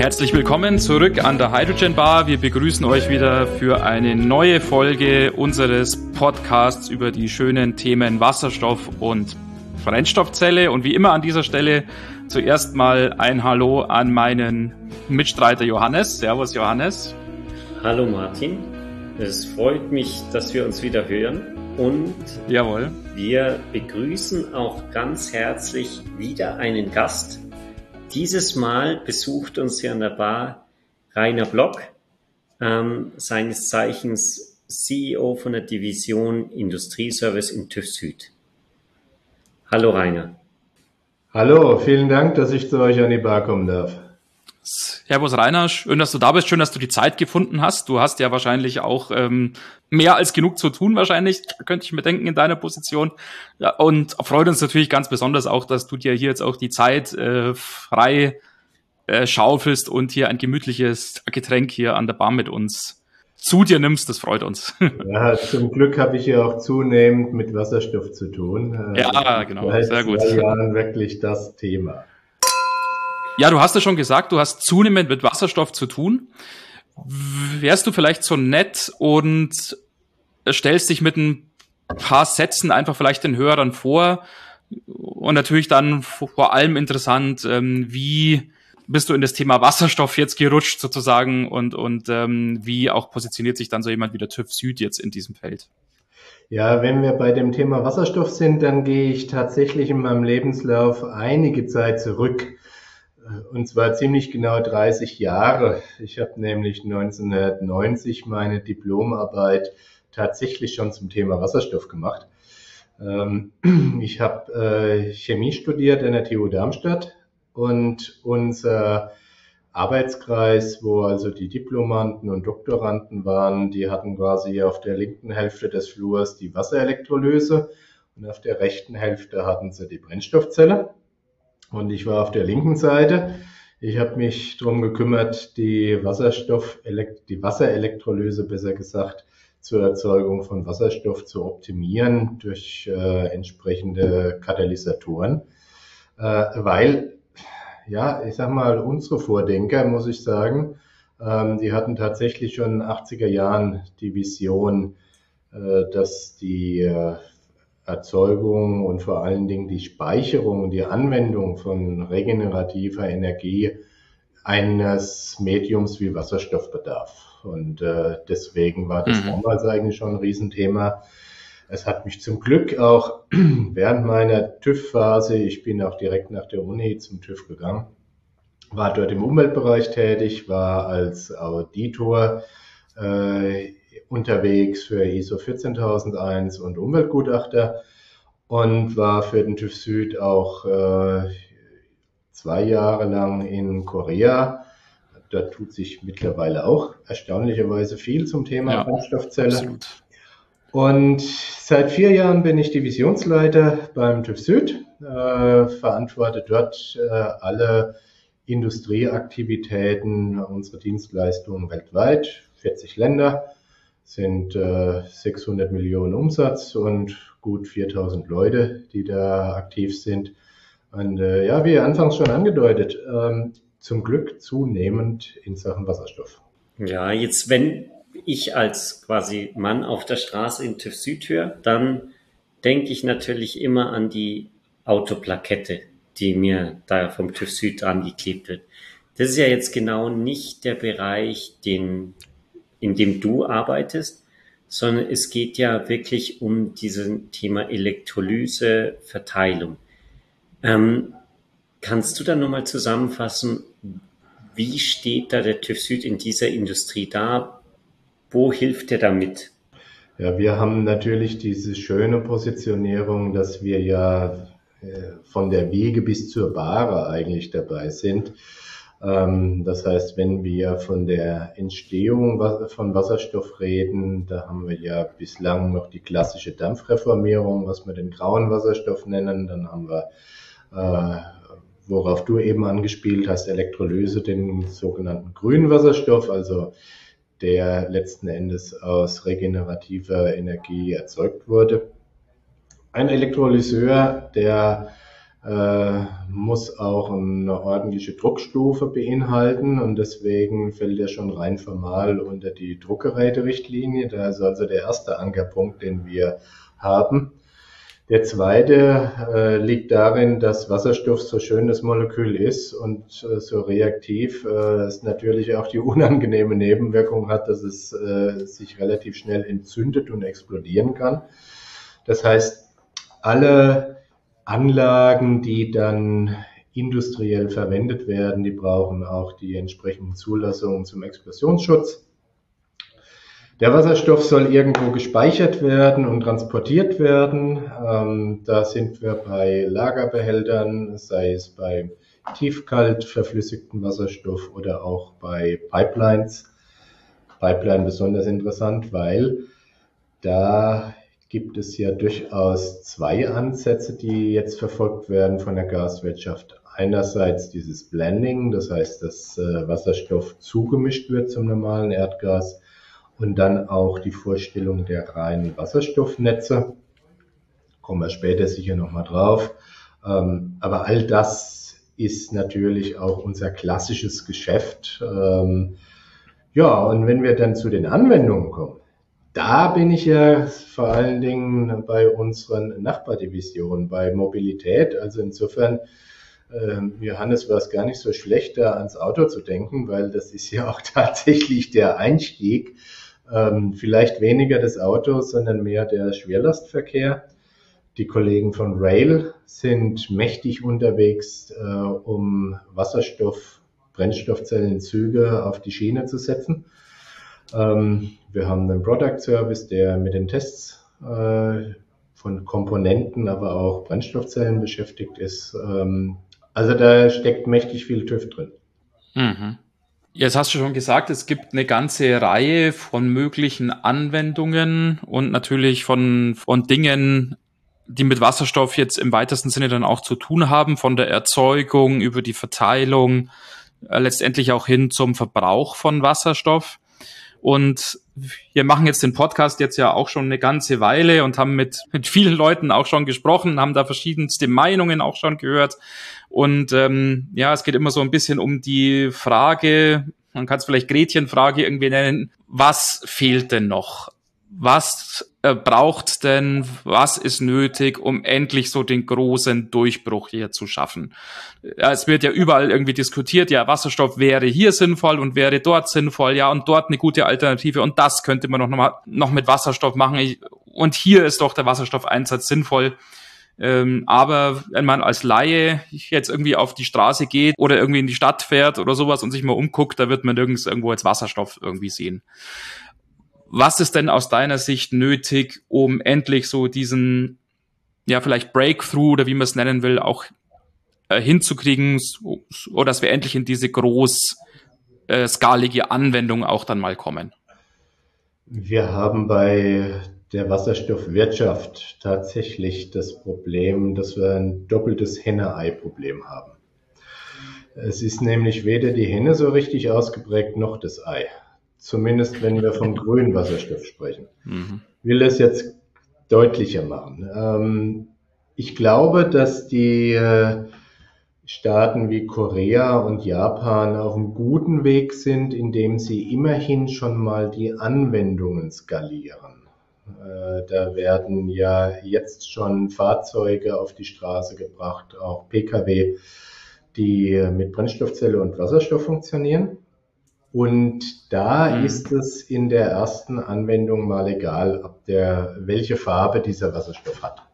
Herzlich willkommen zurück an der Hydrogen Bar. Wir begrüßen euch wieder für eine neue Folge unseres Podcasts über die schönen Themen Wasserstoff und Brennstoffzelle. Und wie immer an dieser Stelle zuerst mal ein Hallo an meinen Mitstreiter Johannes. Servus Johannes. Hallo Martin. Es freut mich, dass wir uns wieder hören. Und jawohl, wir begrüßen auch ganz herzlich wieder einen Gast. Dieses Mal besucht uns hier an der Bar Rainer Block, seines Zeichens CEO von der Division Industrieservice in TÜV Süd. Hallo Rainer. Hallo, vielen Dank, dass ich zu euch an die Bar kommen darf. Servus Rainer, schön, dass du da bist, schön, dass du die Zeit gefunden hast. Du hast ja wahrscheinlich auch mehr als genug zu tun wahrscheinlich, könnte ich mir denken, in deiner Position. Ja, und freut uns natürlich ganz besonders auch, dass du dir hier jetzt auch die Zeit frei schaufelst und hier ein gemütliches Getränk hier an der Bar mit uns zu dir nimmst. Das freut uns. Ja, zum Glück habe ich ja auch zunehmend mit Wasserstoff zu tun. Ja, genau, sehr gut. Seit 2 Jahren wirklich das Thema. Ja, du hast ja schon gesagt, du hast zunehmend mit Wasserstoff zu tun. Wärst du vielleicht so nett und stellst dich mit ein paar Sätzen einfach vielleicht den Hörern vor und natürlich dann vor allem interessant, wie bist du in das Thema Wasserstoff jetzt gerutscht sozusagen und wie auch positioniert sich dann so jemand wie der TÜV Süd jetzt in diesem Feld? Ja, wenn wir bei dem Thema Wasserstoff sind, dann gehe ich tatsächlich in meinem Lebenslauf einige Zeit zurück. Und zwar ziemlich genau 30 Jahre. Ich habe nämlich 1990 meine Diplomarbeit tatsächlich schon zum Thema Wasserstoff gemacht. Ich habe Chemie studiert an der TU Darmstadt und unser Arbeitskreis, wo also die Diplomanden und Doktoranden waren, die hatten quasi auf der linken Hälfte des Flurs die Wasserelektrolyse und auf der rechten Hälfte hatten sie die Brennstoffzelle. Und ich war auf der linken Seite. Ich habe mich darum gekümmert, die Wasserelektrolyse besser gesagt, zur Erzeugung von Wasserstoff zu optimieren durch entsprechende Katalysatoren. Weil, ja, ich sag mal, unsere Vordenker, muss ich sagen, die hatten tatsächlich schon in den 80er Jahren die Vision, dass die Erzeugung und vor allen Dingen die Speicherung und die Anwendung von regenerativer Energie eines Mediums wie Wasserstoff bedarf. Und deswegen war das damals eigentlich schon ein Riesenthema. Es hat mich zum Glück auch während meiner TÜV-Phase, ich bin auch direkt nach der Uni zum TÜV gegangen, war dort im Umweltbereich tätig, war als Auditor unterwegs für ISO 14001 und Umweltgutachter und war für den TÜV Süd auch 2 Jahre lang in Korea. Da tut sich mittlerweile auch erstaunlicherweise viel zum Thema Brennstoffzelle. Absolut. Und seit 4 Jahren bin ich Divisionsleiter beim TÜV Süd, verantworte dort alle Industrieaktivitäten, unsere Dienstleistungen weltweit, 40 Länder, sind 600 Millionen Umsatz und gut 4000 Leute, die da aktiv sind. Und ja, wie anfangs schon angedeutet, zum Glück zunehmend in Sachen Wasserstoff. Ja, jetzt wenn ich als quasi Mann auf der Straße in TÜV Süd höre, dann denke ich natürlich immer an die Autoplakette, die mir da vom TÜV Süd dran geklebt wird. Das ist ja jetzt genau nicht der Bereich, in dem du arbeitest, sondern es geht ja wirklich um dieses Thema Elektrolyse, Verteilung. Kannst du da nochmal zusammenfassen, wie steht da der TÜV Süd in dieser Industrie da? Wo hilft er damit? Ja, wir haben natürlich diese schöne Positionierung, dass wir ja von der Wiege bis zur Bahre eigentlich dabei sind. Das heißt, wenn wir von der Entstehung von Wasserstoff reden, da haben wir ja bislang noch die klassische Dampfreformierung, was wir den grauen Wasserstoff nennen. Dann haben wir, worauf du eben angespielt hast, Elektrolyse, den sogenannten grünen Wasserstoff, also der letzten Endes aus regenerativer Energie erzeugt wurde. Ein Elektrolyseur, der muss auch eine ordentliche Druckstufe beinhalten und deswegen fällt er schon rein formal unter die Druckgeräterichtlinie. Da ist also der erste Ankerpunkt, den wir haben. Der zweite liegt darin, dass Wasserstoff, so schön das Molekül ist und so reaktiv, es natürlich auch die unangenehme Nebenwirkung hat, dass es sich relativ schnell entzündet und explodieren kann. Das heißt, alle Anlagen, die dann industriell verwendet werden, die brauchen auch die entsprechenden Zulassungen zum Explosionsschutz. Der Wasserstoff soll irgendwo gespeichert werden und transportiert werden. Da sind wir bei Lagerbehältern, sei es bei tiefkalt verflüssigten Wasserstoff oder auch bei Pipelines. Pipeline besonders interessant, weil da gibt es ja durchaus zwei Ansätze, die jetzt verfolgt werden von der Gaswirtschaft. Einerseits dieses Blending, das heißt, dass Wasserstoff zugemischt wird zum normalen Erdgas. Und dann auch die Vorstellung der reinen Wasserstoffnetze. Kommen wir später sicher nochmal drauf. Aber all das ist natürlich auch unser klassisches Geschäft. Ja, und wenn wir dann zu den Anwendungen kommen, da bin ich ja vor allen Dingen bei unseren Nachbardivisionen, bei Mobilität. Also insofern, Johannes, war es gar nicht so schlecht, da ans Auto zu denken, weil das ist ja auch tatsächlich der Einstieg. Vielleicht weniger das Auto, sondern mehr der Schwerlastverkehr. Die Kollegen von Rail sind mächtig unterwegs, um Wasserstoff, Brennstoffzellenzüge auf die Schiene zu setzen. Wir haben einen Product Service, der mit den Tests von Komponenten, aber auch Brennstoffzellen beschäftigt ist. Also da steckt mächtig viel TÜV drin. Mhm. Jetzt hast du schon gesagt, es gibt eine ganze Reihe von möglichen Anwendungen und natürlich von Dingen, die mit Wasserstoff jetzt im weitesten Sinne dann auch zu tun haben, von der Erzeugung über die Verteilung, letztendlich auch hin zum Verbrauch von Wasserstoff. Und wir machen jetzt den Podcast jetzt ja auch schon eine ganze Weile und haben mit vielen Leuten auch schon gesprochen, haben da verschiedenste Meinungen auch schon gehört. Und es geht immer so ein bisschen um die Frage, man kann es vielleicht Gretchenfrage irgendwie nennen, was fehlt denn noch? Was braucht denn, was ist nötig, um endlich so den großen Durchbruch hier zu schaffen? Ja, es wird ja überall irgendwie diskutiert, ja, Wasserstoff wäre hier sinnvoll und wäre dort sinnvoll, ja, und dort eine gute Alternative und das könnte man noch mit Wasserstoff machen. Und hier ist doch der Wasserstoffeinsatz sinnvoll. Aber wenn man als Laie jetzt irgendwie auf die Straße geht oder irgendwie in die Stadt fährt oder sowas und sich mal umguckt, da wird man nirgends irgendwo jetzt Wasserstoff irgendwie sehen. Was ist denn aus deiner Sicht nötig, um endlich so diesen, ja, vielleicht Breakthrough oder wie man es nennen will, auch hinzukriegen, oder dass wir endlich in diese großskalige Anwendung auch dann mal kommen? Wir haben bei der Wasserstoffwirtschaft tatsächlich das Problem, dass wir ein doppeltes Henne-Ei-Problem haben. Es ist nämlich weder die Henne so richtig ausgeprägt noch das Ei. Zumindest wenn wir vom grünen Wasserstoff sprechen. Ich will das jetzt deutlicher machen. Ich glaube, dass die Staaten wie Korea und Japan auf einem guten Weg sind, indem sie immerhin schon mal die Anwendungen skalieren. Da werden ja jetzt schon Fahrzeuge auf die Straße gebracht, auch Pkw, die mit Brennstoffzelle und Wasserstoff funktionieren. Und da ist es in der ersten Anwendung mal egal, welche Farbe dieser Wasserstoff hat.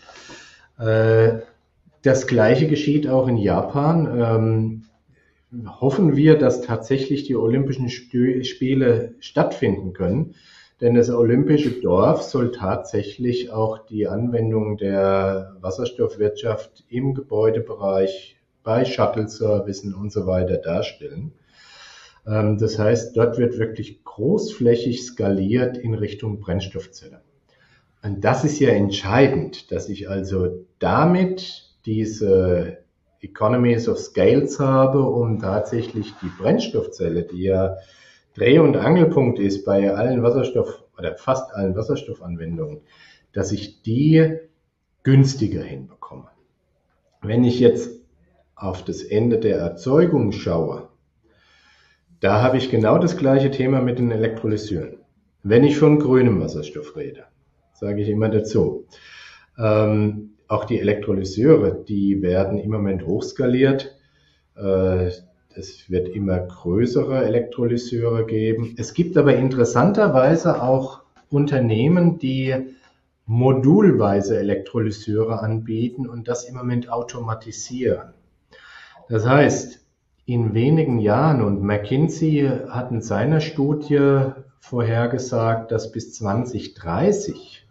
Das Gleiche geschieht auch in Japan. Hoffen wir, dass tatsächlich die Olympischen Spiele stattfinden können, denn das olympische Dorf soll tatsächlich auch die Anwendung der Wasserstoffwirtschaft im Gebäudebereich, bei Shuttle-Servicen und so weiter darstellen. Das heißt, dort wird wirklich großflächig skaliert in Richtung Brennstoffzelle. Und das ist ja entscheidend, dass ich also damit diese Economies of Scales habe, um tatsächlich die Brennstoffzelle, die ja Dreh- und Angelpunkt ist bei allen Wasserstoff- oder fast allen Wasserstoffanwendungen, dass ich die günstiger hinbekomme. Wenn ich jetzt auf das Ende der Erzeugung schaue, da habe ich genau das gleiche Thema mit den Elektrolyseuren. Wenn ich von grünem Wasserstoff rede, sage ich immer dazu. Auch die Elektrolyseure, die werden im Moment hochskaliert. Es wird immer größere Elektrolyseure geben. Es gibt aber interessanterweise auch Unternehmen, die modulweise Elektrolyseure anbieten und das im Moment automatisieren. Das heißt, in wenigen Jahren, und McKinsey hat in seiner Studie vorhergesagt, dass bis 2030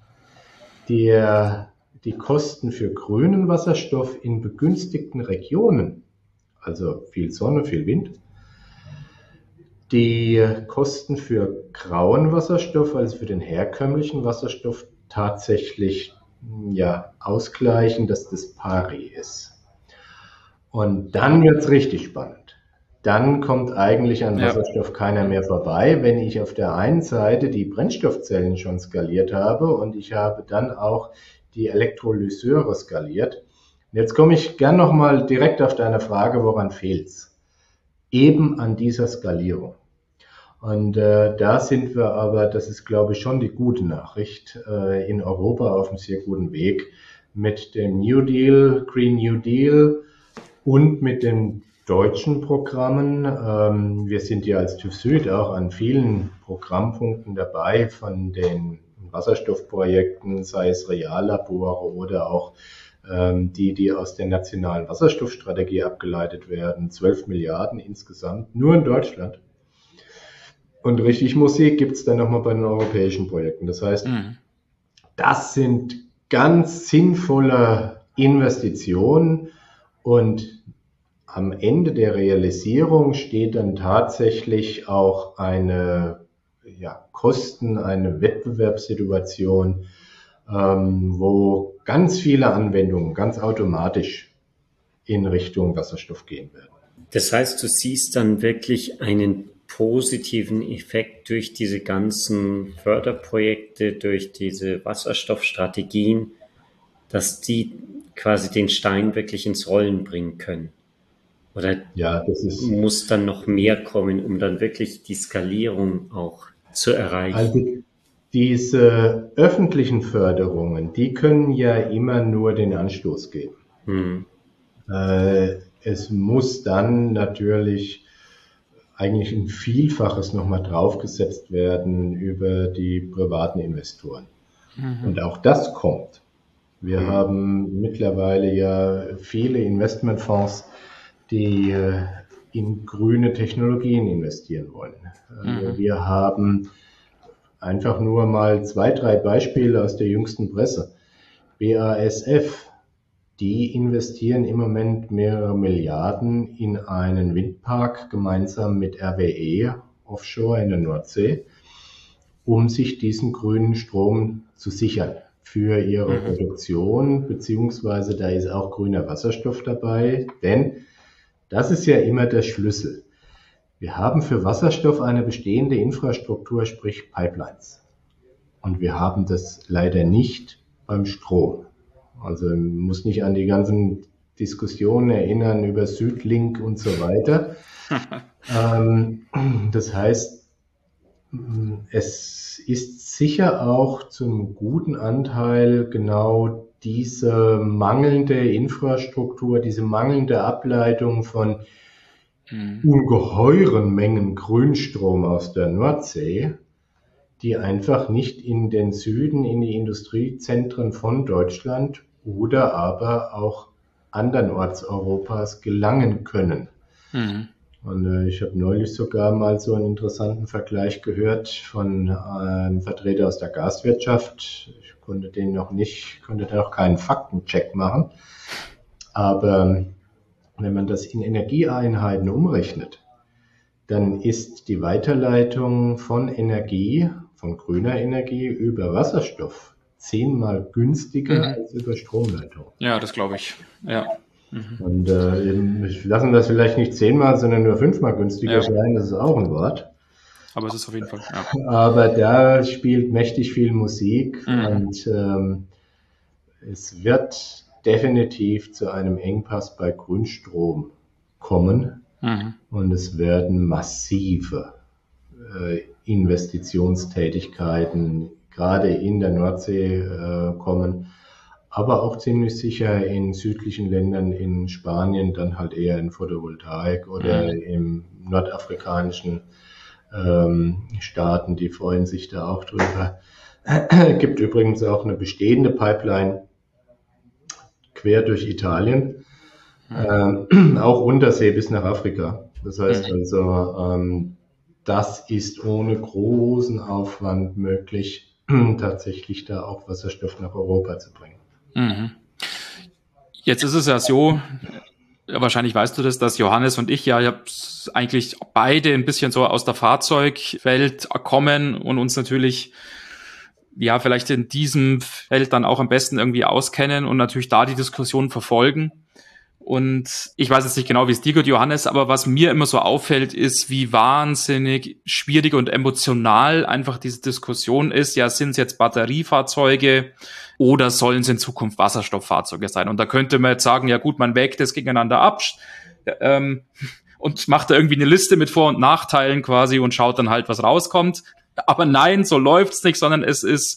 die Kosten für grünen Wasserstoff in begünstigten Regionen, also viel Sonne, viel Wind, die Kosten für grauen Wasserstoff, also für den herkömmlichen Wasserstoff, tatsächlich ausgleichen, dass das pari ist. Und dann wird es richtig spannend. Dann kommt eigentlich an Wasserstoff keiner mehr vorbei, wenn ich auf der einen Seite die Brennstoffzellen schon skaliert habe und ich habe dann auch die Elektrolyseure skaliert. Und jetzt komme ich gern nochmal direkt auf deine Frage, woran fehlt's? Eben an dieser Skalierung. Und da sind wir aber, das ist glaube ich schon die gute Nachricht, in Europa auf einem sehr guten Weg mit dem New Deal, Green New Deal und mit den deutschen Programmen. Wir sind ja als TÜV Süd auch an vielen Programmpunkten dabei von den Wasserstoffprojekten, sei es Reallabore oder auch die aus der nationalen Wasserstoffstrategie abgeleitet werden. 12 Milliarden insgesamt, nur in Deutschland. Und richtig Musik gibt's dann nochmal bei den europäischen Projekten. Das heißt, das sind ganz sinnvolle Investitionen und am Ende der Realisierung steht dann tatsächlich auch eine eine Wettbewerbssituation, wo ganz viele Anwendungen ganz automatisch in Richtung Wasserstoff gehen werden. Das heißt, du siehst dann wirklich einen positiven Effekt durch diese ganzen Förderprojekte, durch diese Wasserstoffstrategien, dass die quasi den Stein wirklich ins Rollen bringen können. Oder muss dann noch mehr kommen, um dann wirklich die Skalierung auch zu erreichen? Also diese öffentlichen Förderungen, die können ja immer nur den Anstoß geben. Es muss dann natürlich eigentlich ein Vielfaches nochmal draufgesetzt werden über die privaten Investoren. Und auch das kommt. Wir haben mittlerweile ja viele Investmentfonds, die in grüne Technologien investieren wollen. Wir haben einfach nur mal 2, 3 Beispiele aus der jüngsten Presse. BASF, die investieren im Moment mehrere Milliarden in einen Windpark gemeinsam mit RWE offshore in der Nordsee, um sich diesen grünen Strom zu sichern für ihre Produktion, beziehungsweise da ist auch grüner Wasserstoff dabei, denn das ist ja immer der Schlüssel. Wir haben für Wasserstoff eine bestehende Infrastruktur, sprich Pipelines. Und wir haben das leider nicht beim Strom. Also man muss nicht an die ganzen Diskussionen erinnern über Südlink und so weiter. Das heißt, es ist sicher auch zum guten Anteil genau diese mangelnde Infrastruktur, diese mangelnde Ableitung von ungeheuren Mengen Grünstrom aus der Nordsee, die einfach nicht in den Süden, in die Industriezentren von Deutschland oder aber auch andernorts Europas gelangen können. Und ich habe neulich sogar mal so einen interessanten Vergleich gehört von einem Vertreter aus der Gaswirtschaft. Ich konnte da noch keinen Faktencheck machen. Aber wenn man das in Energieeinheiten umrechnet, dann ist die Weiterleitung von Energie, von grüner Energie über Wasserstoff 10-mal günstiger als über Stromleitung. Ja, das glaube ich. Ja. Und lassen das vielleicht nicht 10-mal, sondern nur 5-mal günstiger sein, das ist auch ein Wort. Aber es ist auf jeden Fall, Aber da spielt mächtig viel Musik und es wird definitiv zu einem Engpass bei Grünstrom kommen. Und es werden massive Investitionstätigkeiten gerade in der Nordsee kommen, aber auch ziemlich sicher in südlichen Ländern, in Spanien, dann halt eher in Photovoltaik oder im nordafrikanischen Staaten, die freuen sich da auch drüber. Es gibt übrigens auch eine bestehende Pipeline quer durch Italien, auch Untersee bis nach Afrika. Das heißt also, das ist ohne großen Aufwand möglich, tatsächlich da auch Wasserstoff nach Europa zu bringen. Jetzt ist es ja so, wahrscheinlich weißt du das, dass Johannes und ich ja eigentlich beide ein bisschen so aus der Fahrzeugwelt kommen und uns natürlich ja vielleicht in diesem Feld dann auch am besten irgendwie auskennen und natürlich da die Diskussion verfolgen. Und ich weiß jetzt nicht genau, wie es dir geht, Johannes, aber was mir immer so auffällt, ist, wie wahnsinnig schwierig und emotional einfach diese Diskussion ist. Ja, sind es jetzt Batteriefahrzeuge oder sollen es in Zukunft Wasserstofffahrzeuge sein? Und da könnte man jetzt sagen, ja gut, man wägt das gegeneinander ab und macht da irgendwie eine Liste mit Vor- und Nachteilen quasi und schaut dann halt, was rauskommt. Aber nein, so läuft's nicht, sondern es ist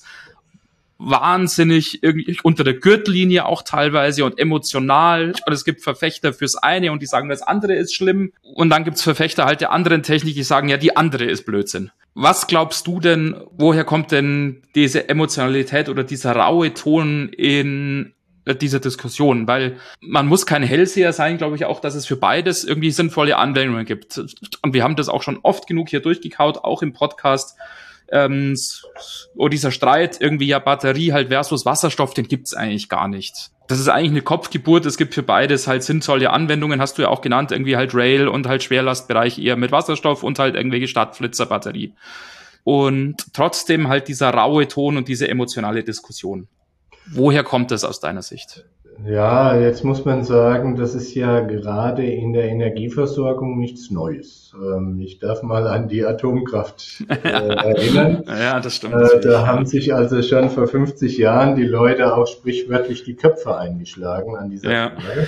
wahnsinnig irgendwie unter der Gürtellinie auch teilweise und emotional. Und es gibt Verfechter fürs eine und die sagen, das andere ist schlimm. Und dann gibt's Verfechter halt der anderen Technik, die sagen, ja, die andere ist Blödsinn. Was glaubst du denn, woher kommt denn diese Emotionalität oder dieser raue Ton in dieser Diskussion? Weil man muss kein Hellseher sein, glaube ich auch, dass es für beides irgendwie sinnvolle Anwendungen gibt. Und wir haben das auch schon oft genug hier durchgekaut, auch im Podcast. Dieser Streit irgendwie ja Batterie halt versus Wasserstoff, den gibt's eigentlich gar nicht. Das ist eigentlich eine Kopfgeburt. Es gibt für beides halt sinnvolle Anwendungen, hast du ja auch genannt, irgendwie halt Rail und halt Schwerlastbereich eher mit Wasserstoff und halt irgendwelche Stadtflitzerbatterie. Und trotzdem halt dieser raue Ton und diese emotionale Diskussion. Woher kommt das aus deiner Sicht? Ja, jetzt muss man sagen, das ist ja gerade in der Energieversorgung nichts Neues. Ich darf mal an die Atomkraft erinnern. Ja, das stimmt. Da haben sich also schon vor 50 Jahren die Leute auch sprichwörtlich die Köpfe eingeschlagen an dieser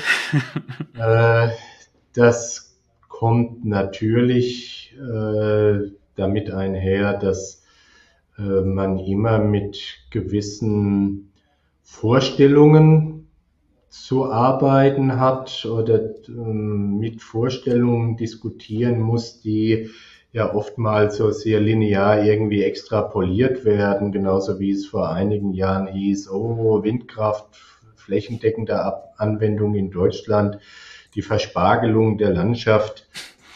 Frage. Das kommt natürlich damit einher, dass man immer mit gewissen Vorstellungen zu arbeiten hat oder mit Vorstellungen diskutieren muss, die ja oftmals so sehr linear irgendwie extrapoliert werden, genauso wie es vor einigen Jahren hieß, Windkraft, flächendeckende Anwendung in Deutschland, die Verspargelung der Landschaft.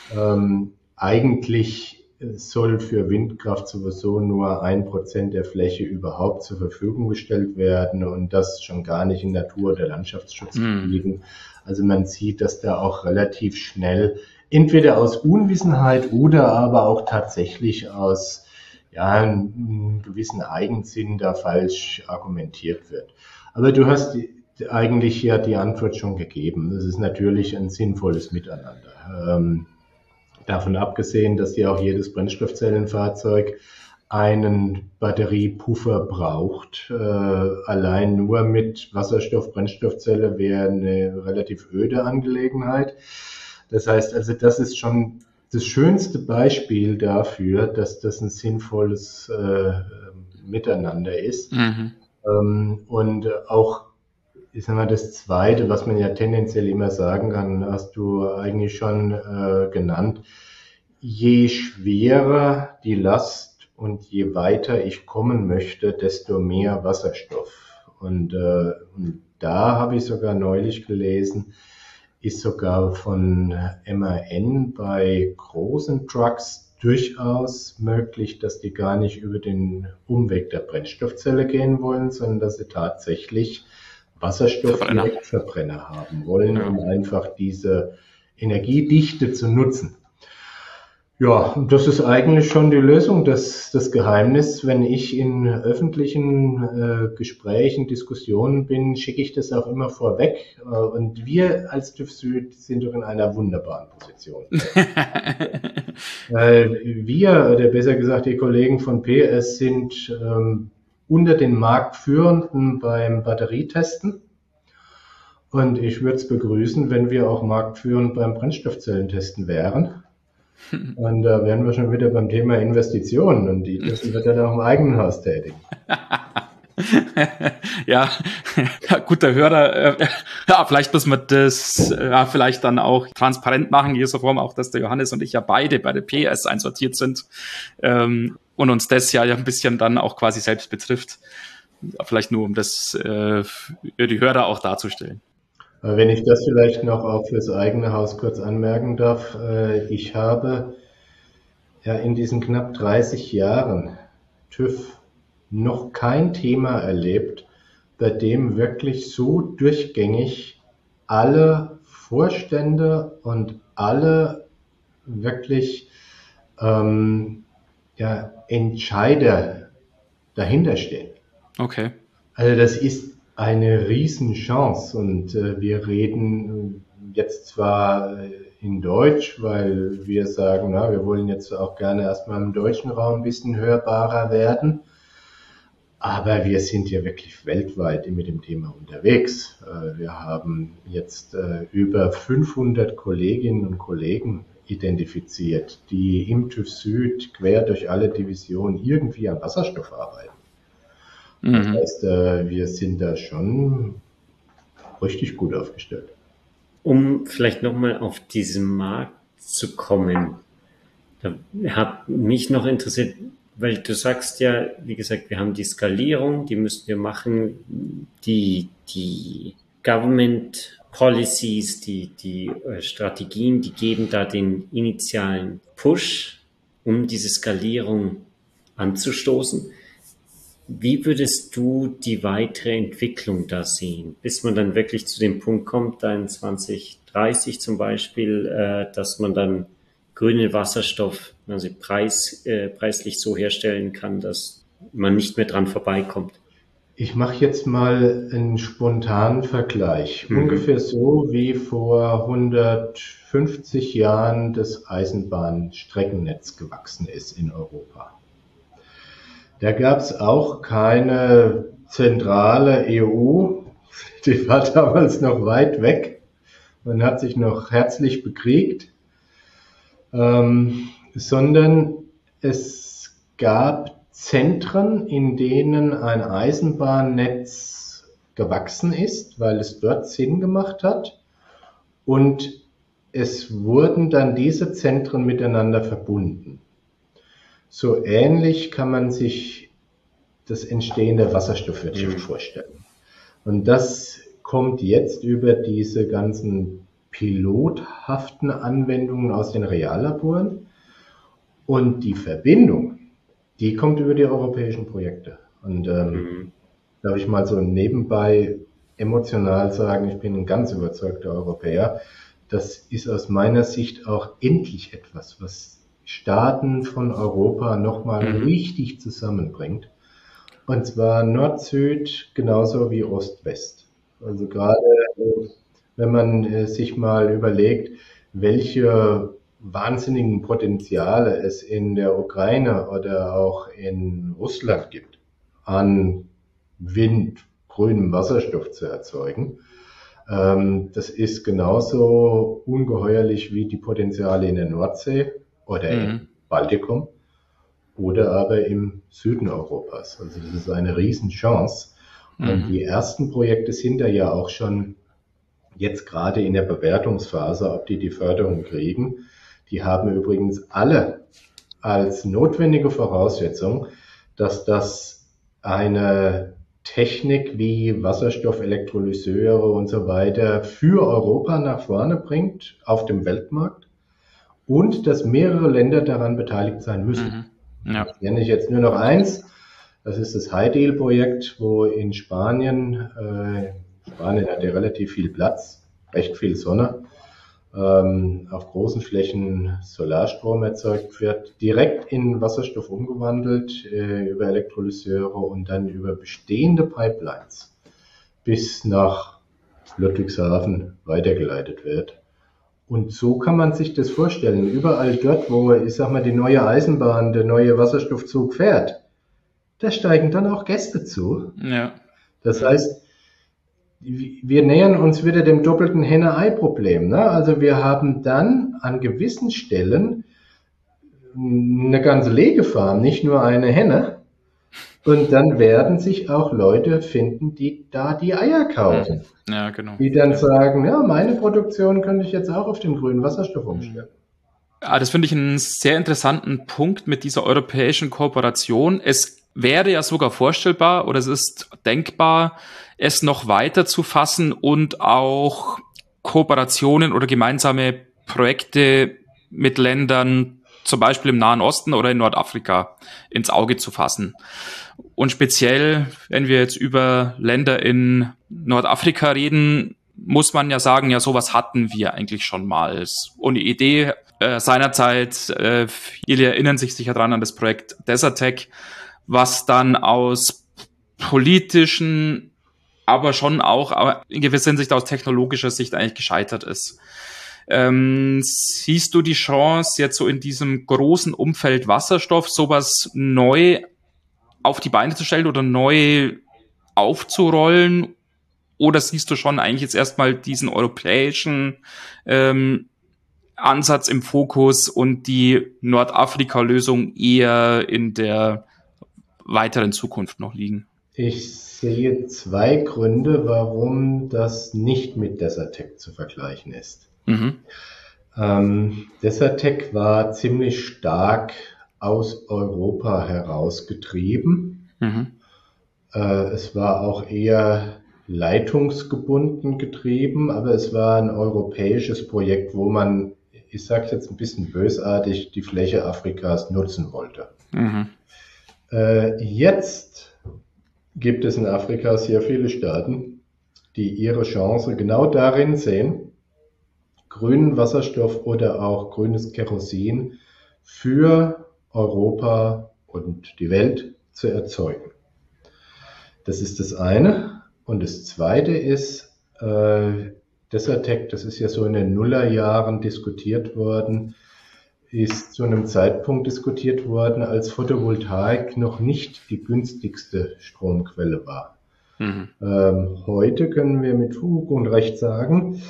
Eigentlich soll für Windkraft sowieso nur 1% der Fläche überhaupt zur Verfügung gestellt werden und das schon gar nicht in Natur- oder Landschaftsschutzgebieten. Also man sieht, dass da auch relativ schnell entweder aus Unwissenheit oder aber auch tatsächlich aus einem gewissen Eigensinn da falsch argumentiert wird. Aber du hast eigentlich ja die Antwort schon gegeben. Das ist natürlich ein sinnvolles Miteinander. Davon abgesehen, dass ja auch jedes Brennstoffzellenfahrzeug einen Batteriepuffer braucht. Allein nur mit Wasserstoff-Brennstoffzelle wäre eine relativ öde Angelegenheit. Das heißt also, das ist schon das schönste Beispiel dafür, dass das ein sinnvolles Miteinander ist. Und auch, ich sag mal, das Zweite, was man ja tendenziell immer sagen kann, hast du eigentlich schon genannt. Je schwerer die Last und je weiter ich kommen möchte, desto mehr Wasserstoff. Und da habe ich sogar neulich gelesen, ist sogar von MAN bei großen Trucks durchaus möglich, dass die gar nicht über den Umweg der Brennstoffzelle gehen wollen, sondern dass sie tatsächlich Wasserstoffverbrenner haben wollen, um einfach diese Energiedichte zu nutzen. Ja, das ist eigentlich schon die Lösung, das Geheimnis. Wenn ich in öffentlichen Gesprächen, Diskussionen bin, schicke ich das auch immer vorweg. Und wir als TÜV Süd sind doch in einer wunderbaren Position. Wir, oder besser gesagt die Kollegen von PS, sind unter den Marktführenden beim Batterietesten. Und ich würde es begrüßen, wenn wir auch marktführend beim Brennstoffzellentesten wären. Und da wären wir schon wieder beim Thema Investitionen und die dürfen wir dann auch im eigenen Haus tätigen. Ja, guter Hörer. Ja, vielleicht müssen wir das vielleicht dann auch transparent machen, in dieser Form auch, dass der Johannes und ich ja beide bei der PS einsortiert sind und uns das ja ein bisschen dann auch quasi selbst betrifft. Vielleicht nur, um das für die Hörer auch darzustellen. Wenn ich das vielleicht noch auch fürs eigene Haus kurz anmerken darf, ich habe ja in diesen knapp 30 Jahren TÜV noch kein Thema erlebt, bei dem wirklich so durchgängig alle Vorstände und alle wirklich Entscheider dahinter stehen. Okay. Also das ist eine Riesenchance und wir reden jetzt zwar in Deutsch, weil wir sagen, na, wir wollen jetzt auch gerne erstmal im deutschen Raum ein bisschen hörbarer werden, aber wir sind ja wirklich weltweit mit dem Thema unterwegs. Wir haben jetzt über 500 Kolleginnen und Kollegen identifiziert, die im TÜV Süd quer durch alle Divisionen irgendwie an Wasserstoff arbeiten. Das heißt, wir sind da schon richtig gut aufgestellt. Um vielleicht nochmal auf diesen Markt zu kommen, da hat mich noch interessiert, weil du sagst ja, wie gesagt, wir haben die Skalierung, die müssen wir machen, die Government Policies, die Strategien, die geben da den initialen Push, um diese Skalierung anzustoßen. Wie würdest du die weitere Entwicklung da sehen, bis man dann wirklich zu dem Punkt kommt, da in 2030 zum Beispiel, dass man dann grünen Wasserstoff preislich so herstellen kann, dass man nicht mehr dran vorbeikommt? Ich mache jetzt mal einen spontanen Vergleich. Ungefähr so wie vor 150 Jahren das Eisenbahnstreckennetz gewachsen ist in Europa. Da gab es auch keine zentrale EU, die war damals noch weit weg und hat sich noch herzlich bekriegt, sondern es gab Zentren, in denen ein Eisenbahnnetz gewachsen ist, weil es dort Sinn gemacht hat und es wurden dann diese Zentren miteinander verbunden. So ähnlich kann man sich das Entstehen der Wasserstoffwirtschaft vorstellen. Und das kommt jetzt über diese ganzen pilothaften Anwendungen aus den Reallaboren. Und die Verbindung, die kommt über die europäischen Projekte. Und darf ich mal so nebenbei emotional sagen, ich bin ein ganz überzeugter Europäer. Das ist aus meiner Sicht auch endlich etwas, was Staaten von Europa nochmal richtig zusammenbringt. Und zwar Nord-Süd genauso wie Ost-West. Also gerade wenn man sich mal überlegt, welche wahnsinnigen Potenziale es in der Ukraine oder auch in Russland gibt, an Wind, grünem Wasserstoff zu erzeugen. Das ist genauso ungeheuerlich wie die Potenziale in der Nordsee oder im Baltikum oder aber im Süden Europas. Also das ist eine Riesenchance. Und die ersten Projekte sind da ja auch schon jetzt gerade in der Bewertungsphase, ob die Förderung kriegen. Die haben übrigens alle als notwendige Voraussetzung, dass das eine Technik wie Wasserstoffelektrolyseure und so weiter für Europa nach vorne bringt auf dem Weltmarkt. Und dass mehrere Länder daran beteiligt sein müssen. Ja. Ich nenne jetzt nur noch eins. Das ist das HyDeal-Projekt, wo in Spanien hat ja relativ viel Platz, recht viel Sonne, auf großen Flächen Solarstrom erzeugt wird, direkt in Wasserstoff umgewandelt über Elektrolyseure und dann über bestehende Pipelines bis nach Ludwigshafen weitergeleitet wird. Und so kann man sich das vorstellen. Überall dort, wo, ich sag mal, die neue Eisenbahn, der neue Wasserstoffzug fährt, da steigen dann auch Gäste zu. Ja. Das heißt, wir nähern uns wieder dem doppelten Henne-Ei-Problem. Ne? Also wir haben dann an gewissen Stellen eine ganze Legefarm, nicht nur eine Henne. Und dann werden sich auch Leute finden, die da die Eier kaufen. Ja, genau. Die dann sagen, ja, meine Produktion könnte ich jetzt auch auf den grünen Wasserstoff umstellen. Ja, das finde ich einen sehr interessanten Punkt mit dieser europäischen Kooperation. Es wäre ja sogar vorstellbar oder es ist denkbar, es noch weiter zu fassen und auch Kooperationen oder gemeinsame Projekte mit Ländern, zum Beispiel im Nahen Osten oder in Nordafrika, ins Auge zu fassen. Und speziell, wenn wir jetzt über Länder in Nordafrika reden, muss man ja sagen, ja, sowas hatten wir eigentlich schon mal. Und die Idee seinerzeit, viele erinnern sich sicher dran an das Projekt Desertec, was dann aus politischen, aber schon auch in gewisser Hinsicht aus technologischer Sicht eigentlich gescheitert ist. Siehst du die Chance, jetzt so in diesem großen Umfeld Wasserstoff sowas neu auf die Beine zu stellen oder neu aufzurollen? Oder siehst du schon eigentlich jetzt erstmal diesen europäischen Ansatz im Fokus und die Nordafrika-Lösung eher in der weiteren Zukunft noch liegen? Ich sehe zwei Gründe, warum das nicht mit Desertec zu vergleichen ist. Desertec war ziemlich stark aus Europa herausgetrieben. Es war auch eher leitungsgebunden getrieben, aber es war ein europäisches Projekt, wo man, ich sage jetzt ein bisschen bösartig, die Fläche Afrikas nutzen wollte. Jetzt gibt es in Afrika sehr viele Staaten, die ihre Chance genau darin sehen, grünen Wasserstoff oder auch grünes Kerosin für Europa und die Welt zu erzeugen. Das ist das eine. Und das zweite ist, Desertec, das ist ja so in den Nullerjahren diskutiert worden, ist zu einem Zeitpunkt diskutiert worden, als Photovoltaik noch nicht die günstigste Stromquelle war. Heute können wir mit Fug und Recht sagen,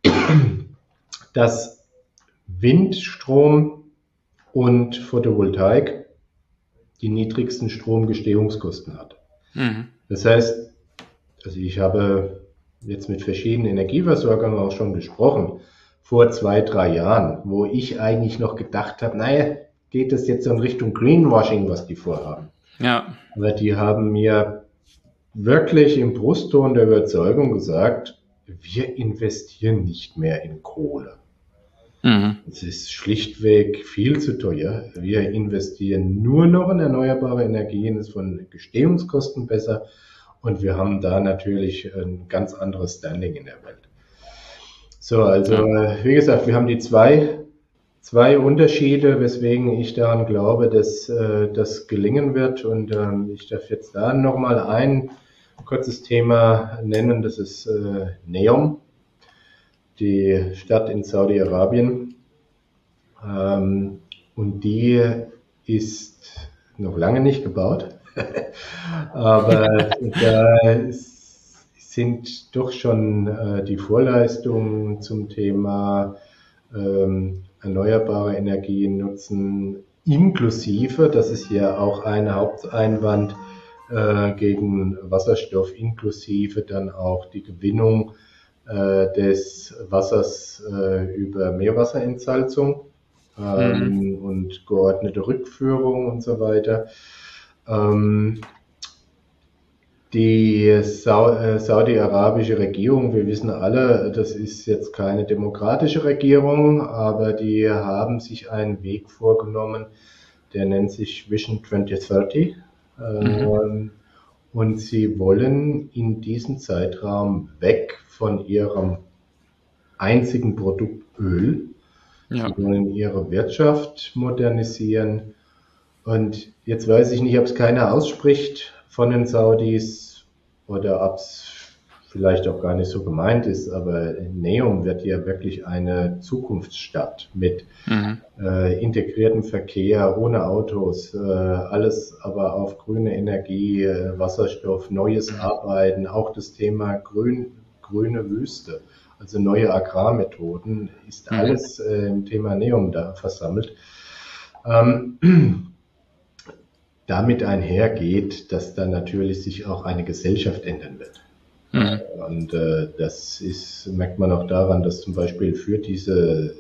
dass Windstrom und Photovoltaik die niedrigsten Stromgestehungskosten hat. Das heißt, also ich habe jetzt mit verschiedenen Energieversorgern auch schon gesprochen, vor 2-3 Jahren, wo ich eigentlich noch gedacht habe, naja, geht es jetzt in Richtung Greenwashing, was die vorhaben. Ja. Aber die haben mir wirklich im Brustton der Überzeugung gesagt, wir investieren nicht mehr in Kohle. Es ist schlichtweg viel zu teuer. Wir investieren nur noch in erneuerbare Energien, ist von Gestehungskosten besser und wir haben da natürlich ein ganz anderes Standing in der Welt. So, also wie gesagt, wir haben die zwei Unterschiede, weswegen ich daran glaube, dass das gelingen wird und ich darf jetzt da nochmal ein kurzes Thema nennen, das ist Neom, die Stadt in Saudi-Arabien, und die ist noch lange nicht gebaut, aber da sind doch schon die Vorleistungen zum Thema erneuerbare Energien nutzen, inklusive, das ist ja auch ein Haupteinwand gegen Wasserstoff, inklusive dann auch die Gewinnung des Wassers über Meerwasserentsalzung und geordnete Rückführung und so weiter. Die saudi-arabische Regierung, wir wissen alle, das ist jetzt keine demokratische Regierung, aber die haben sich einen Weg vorgenommen, der nennt sich Vision 2030. Und sie wollen in diesem Zeitraum weg von ihrem einzigen Produkt Öl. Ja. Sie wollen ihre Wirtschaft modernisieren. Und jetzt weiß ich nicht, ob es keiner ausspricht von den Saudis oder ob es vielleicht auch gar nicht so gemeint ist, aber Neom wird ja wirklich eine Zukunftsstadt mit integriertem Verkehr, ohne Autos, alles aber auf grüne Energie, Wasserstoff, neues Arbeiten, auch das Thema grüne Wüste, also neue Agrarmethoden, ist alles im Thema Neom da versammelt. Damit einhergeht, dass da natürlich sich auch eine Gesellschaft ändern wird. Und das merkt man auch daran, dass zum Beispiel für diese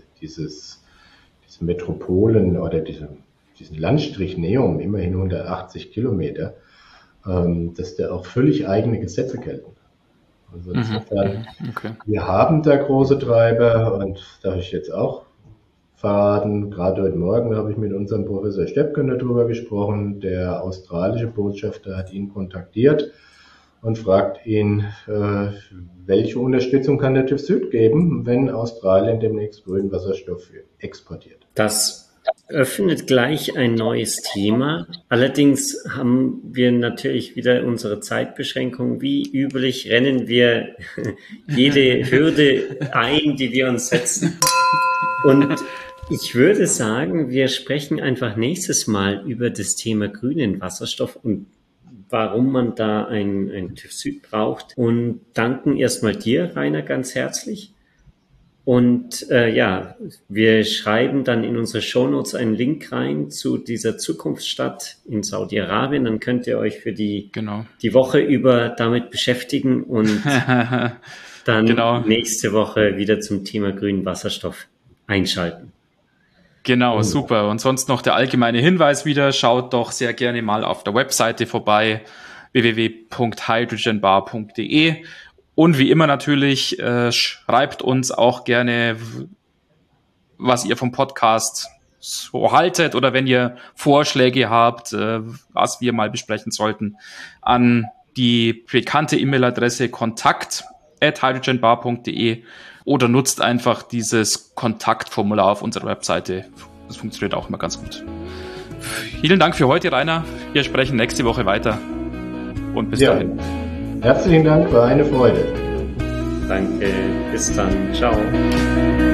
Metropolen oder diesen Landstrich Neom, immerhin 180 Kilometer, dass da auch völlig eigene Gesetze gelten. Also insofern, wir haben da große Treiber, und darf ich jetzt auch verraten, gerade heute Morgen habe ich mit unserem Professor Steppken darüber gesprochen. Der australische Botschafter hat ihn kontaktiert und fragt ihn, welche Unterstützung kann der TÜV Süd geben, wenn Australien demnächst grünen Wasserstoff exportiert. Das öffnet gleich ein neues Thema. Allerdings haben wir natürlich wieder unsere Zeitbeschränkung. Wie üblich rennen wir jede Hürde ein, die wir uns setzen. Und ich würde sagen, wir sprechen einfach nächstes Mal über das Thema grünen Wasserstoff und warum man da ein TÜV Süd braucht. Und danken erstmal dir, Rainer, ganz herzlich. Und wir schreiben dann in unsere Shownotes einen Link rein zu dieser Zukunftsstadt in Saudi-Arabien. Dann könnt ihr euch für die Woche über damit beschäftigen und dann nächste Woche wieder zum Thema grünen Wasserstoff einschalten. Genau, super. Und sonst noch der allgemeine Hinweis wieder, schaut doch sehr gerne mal auf der Webseite vorbei, www.hydrogenbar.de. Und wie immer natürlich, schreibt uns auch gerne, was ihr vom Podcast so haltet oder wenn ihr Vorschläge habt, was wir mal besprechen sollten, an die bekannte E-Mail-Adresse kontakt@hydrogenbar.de oder nutzt einfach dieses Kontaktformular auf unserer Webseite. Das funktioniert auch immer ganz gut. Vielen Dank für heute, Rainer. Wir sprechen nächste Woche weiter. Und bis dahin. Herzlichen Dank, war eine Freude. Danke, bis dann. Ciao.